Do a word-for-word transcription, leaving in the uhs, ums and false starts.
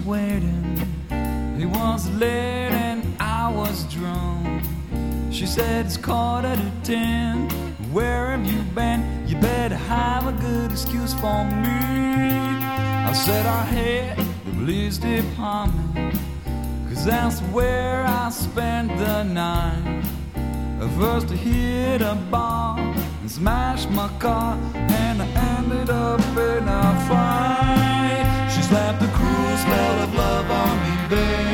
waiting. He was late and I was drunk. She said it's quarter to ten. Where have you been? You better have a good excuse for me. I said I hate the police department, 'cause that's where I spent the night. First I hit a bar and smashed my car, and I ended up in a fight. She slapped the cruel spell of love on me, babe.